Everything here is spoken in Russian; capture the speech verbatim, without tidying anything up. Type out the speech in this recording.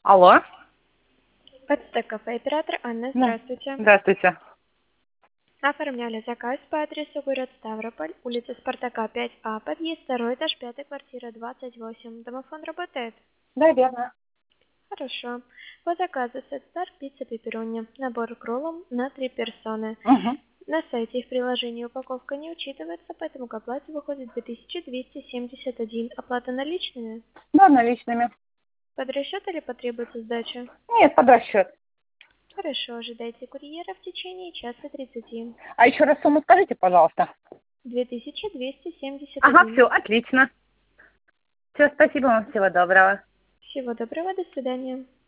Алло. Подстек кафе, оператор Анна, Да. здравствуйте. Здравствуйте. Оформляли заказ по адресу город Ставрополь, улица Спартака пять А, подъезд второй этаж, пятая квартира двадцать восемь. Домофон работает? Да, верно. Хорошо. По заказу сет стар пицца пепперони, набор к роллам на три персоны. Угу. На сайте и в приложении упаковка не учитывается, поэтому к оплате выходит две тысячи двести семьдесят один. Оплата наличными? Да, наличными. Под расчет или потребуется сдача? Нет, под расчет. Хорошо, ожидайте курьера в течение часа тридцати. А еще раз сумму скажите, пожалуйста. две тысячи двести семьдесят Ага, один. все, отлично. Все, спасибо вам, всего доброго. Всего доброго, до свидания.